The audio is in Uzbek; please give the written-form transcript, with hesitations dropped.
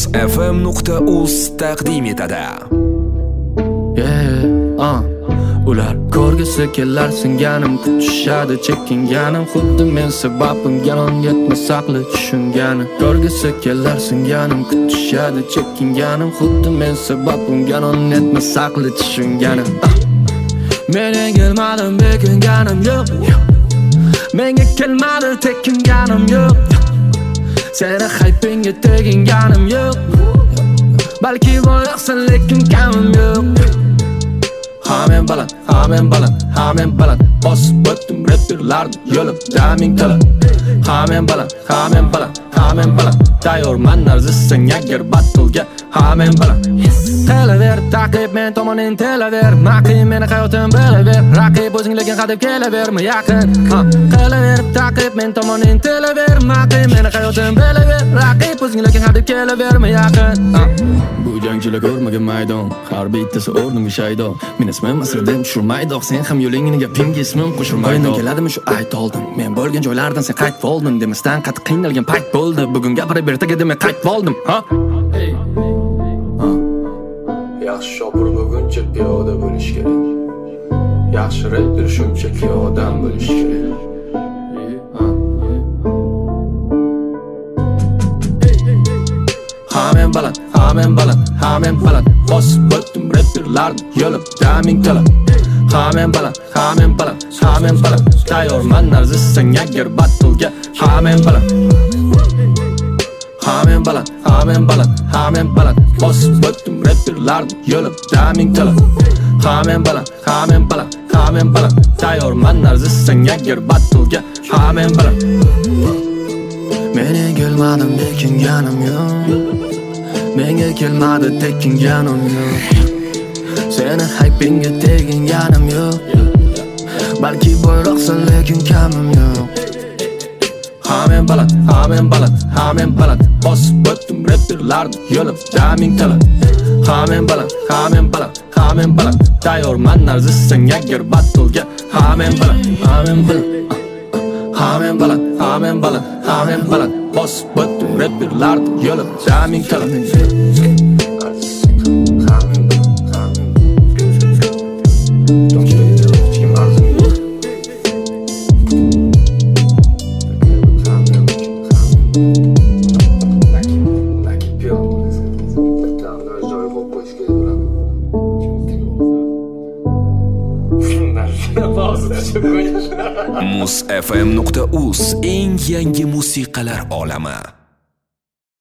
Muz.fm.uz taqdim etadi. Ular ko'rgisi kelar singanim, kutishadi chekinganim, xuddi men sababim yanon yetma saqli tushunganim. Ko'rgisi kelar singanim, kutishadi chekinganim, xuddi men sababim yanon yetma saqli tushunganim. Menga kelmadim bekinganim yo'q, menga kelmadi tekinganim yo'q, seni haypingga teginganim yo'q, balki boyaqsan lekin kamim yo'q. Hamen baland, bosib o'tdim rapperlarni yo'lib daming talab. Hamen baland, tayyorman arzissan agar battle'ga. Hamen baland, telaver taqib men tomon intelaver, maqim meni hayotim bilaver, raqib o'zing lekin hadeb kelaverma yaqin. Telaver taqib men tomon intelaver, maqim meni hayotim bilaver, raqib o'zing lekin hadeb kelaverma yaqin. Bu jangchilar ko'rmagan maydon, har bittasi o'rnimga shaydo. Men ismim asrdan tushirmaydi, sen ham yo'lingni gapingga ismim qo'shirmaydi. Keladimi shu ayt oldim, men bo'lgan joylardan sen qaytib oldin, demasdan qattiq qiynalgan payt bo'ldi. Bugun gapirib ertaga demay qaytib oldim. Yaxshi shopir bo'lguncha piyoda bo'lish kerak. Yaxshi rapper shunchaki odam bo'lish kerak. Hamen baland, bosib o'tdim rapperlarni yo'lib daming talab. Hamen baland, tayyorman arzissan agar battle'ga. Hamen baland, bosib o'tdim rapperlarni yo'lib daming talab. Hamen baland, tayyorman arzissan agar battle'ga. Hamen baland, menga kelmadim bekinganim yo'q, menga kelmadi tekinganim yo'q, seni haypingga teginganim yo'q, balki boyroqsan lekin kamim yo'q. Hamen baland, bosib o'tdim rapperlarni yo'lib daming talab. Hamen baland, tayyorman arzissan agar battle'ga. Hamen baland, bosib o'tdim rapperlarni yo'lib daming talab. Muz.fm.uz eng yangi musiqalar olami.